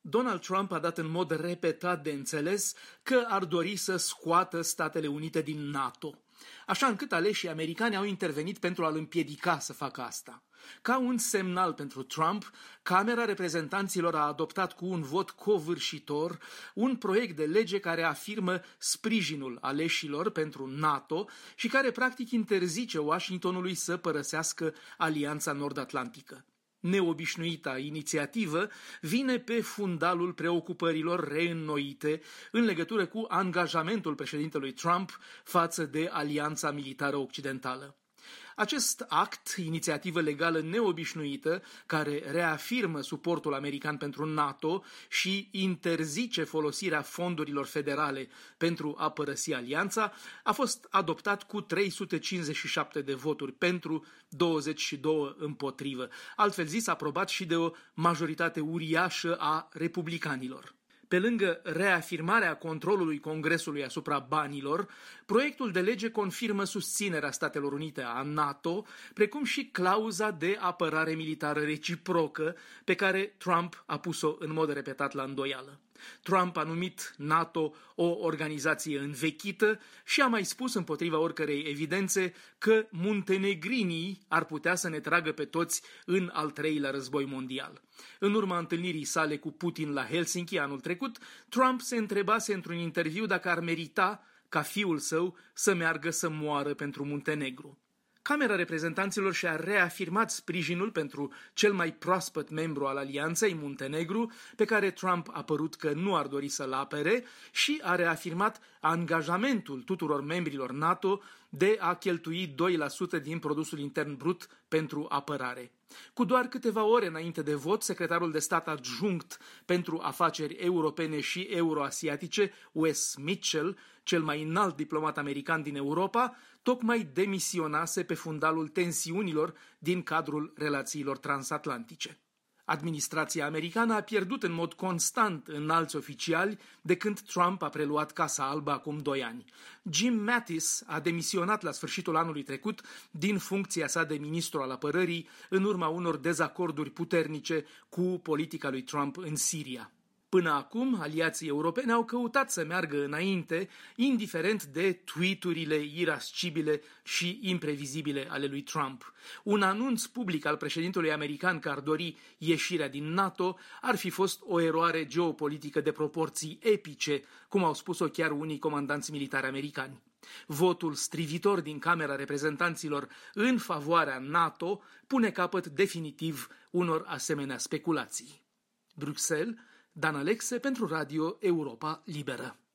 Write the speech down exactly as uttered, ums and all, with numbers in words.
Donald Trump a dat în mod repetat de înțeles că ar dori să scoată Statele Unite din NATO, așa încât aleșii americani au intervenit pentru a-l împiedica să facă asta. Ca un semnal pentru Trump, Camera Reprezentanților a adoptat cu un vot covârșitor un proiect de lege care afirmă sprijinul aleșilor pentru NATO și care practic interzice Washingtonului să părăsească Alianța Nord-Atlantică. Neobișnuita inițiativă vine pe fundalul preocupărilor reînnoite în legătură cu angajamentul președintelui Trump față de Alianța Militară Occidentală. Acest act, inițiativă legală neobișnuită, care reafirmă suportul american pentru NATO și interzice folosirea fondurilor federale pentru a părăsi alianța, a fost adoptat cu trei sute cincizeci și șapte de voturi pentru, douăzeci și doi împotrivă, altfel zis aprobat și de o majoritate uriașă a republicanilor. Pe lângă reafirmarea controlului Congresului asupra banilor, proiectul de lege confirmă susținerea Statelor Unite a NATO, precum și clauza de apărare militară reciprocă pe care Trump a pus-o în mod repetat la îndoială. Trump a numit NATO o organizație învechită și a mai spus împotriva oricărei evidențe că muntenegrinii ar putea să ne tragă pe toți în al treilea război mondial. În urma întâlnirii sale cu Putin la Helsinki anul trecut, Trump se întrebase într-un interviu dacă ar merita ca fiul său să meargă să moară pentru Muntenegru. Camera Reprezentanților și-a reafirmat sprijinul pentru cel mai proaspăt membru al alianței, Muntenegru, pe care Trump a părut că nu ar dori să-l apere, și a reafirmat angajamentul tuturor membrilor NATO de a cheltui doi la sută din produsul intern brut pentru apărare. Cu doar câteva ore înainte de vot, secretarul de stat adjunct pentru afaceri europene și euroasiatice, Wes Mitchell, cel mai înalt diplomat american din Europa, tocmai demisionase pe fundalul tensiunilor din cadrul relațiilor transatlantice. Administrația americană a pierdut în mod constant înalți oficiali de când Trump a preluat Casa Albă acum doi ani. Jim Mattis a demisionat la sfârșitul anului trecut din funcția sa de ministru al apărării în urma unor dezacorduri puternice cu politica lui Trump în Siria. Până acum, aliații europeni au căutat să meargă înainte, indiferent de tweet-urile irascibile și imprevizibile ale lui Trump. Un anunț public al președintelui american că ar dori ieșirea din NATO ar fi fost o eroare geopolitică de proporții epice, cum au spus-o chiar unii comandanți militari americani. Votul strivitor din Camera Reprezentanților în favoarea NATO pune capăt definitiv unor asemenea speculații. Bruxelles, Dan Alexe pentru Radio Europa Liberă.